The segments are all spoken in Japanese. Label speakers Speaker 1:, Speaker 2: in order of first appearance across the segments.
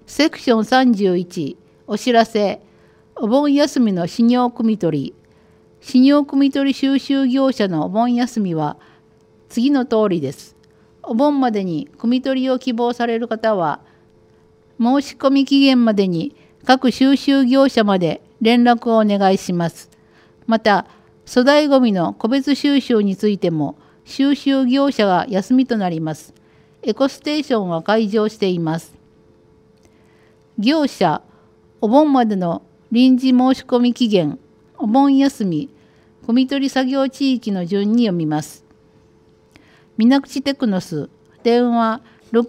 Speaker 1: セクション31お知らせ。お盆休みの私尿汲み取り。私尿汲み取り収集業者のお盆休みは次の通りです。お盆までに汲み取りを希望される方は、申し込み期限までに各収集業者まで連絡をお願いします。また、粗大ごみの個別収集についても、収集業者が休みとなります。エコステーションは開場しています。業者、お盆までの臨時申し込み期限、お盆休み、汲み取り作業地域の順に読みます。水口テクノス、電話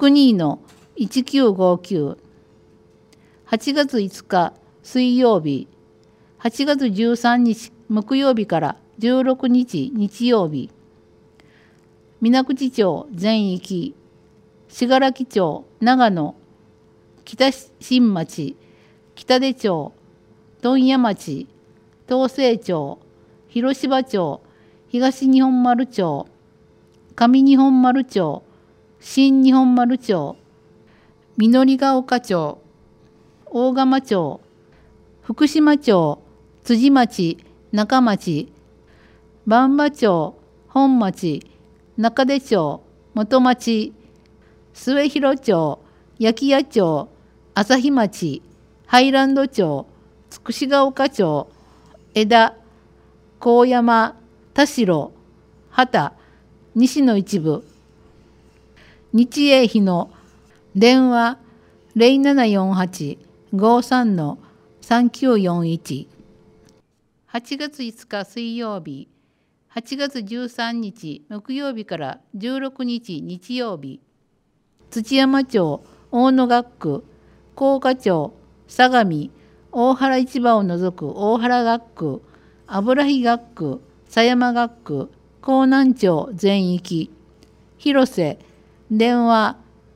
Speaker 1: 62-1959。8月5日水曜日、8月13日木曜日から16日日曜日。水口町全域、信楽町長野、北新町、北出町、問屋町、東西町、広芝町、東日本丸町、上日本丸町、新日本丸町、緑ヶ丘町、大釜町、福島町、辻町、中町、番場町、本町、中出町、元町、末広町、焼屋町、朝日町、ハイランド町、つくしが丘町、枝、高山、田代、畑、西の一部。日英日の電話0748-53-3941。8月5日水曜日、8月13日木曜日から16日日曜日。土山町、大野学区、甲賀町、相模、大原市場を除く大原学区、油木学区、狭山学区、江南町全域。広瀬、電話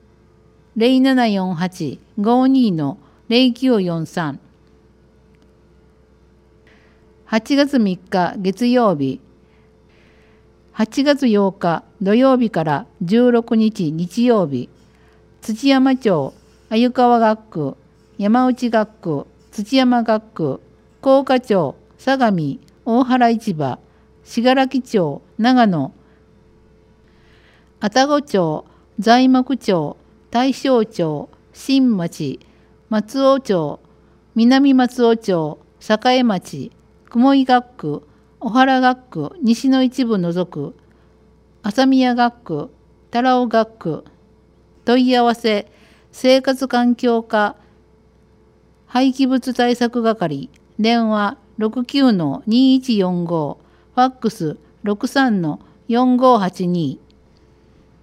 Speaker 1: 0748-52-0943。8月3日月曜日、8月8日土曜日から16日日曜日。土山町、鮎川学区、山内学区、土山学区、甲賀町、相模、大原市場、信楽町、長野、愛宕町、材木町、大正町、新町、松尾町、南松尾町、栄町、雲井学区、小原学区、西の一部除く、朝宮学区、多良尾学区。問い合わせ、生活環境課、廃棄物対策係、電話69-2145、ファックス63-4582。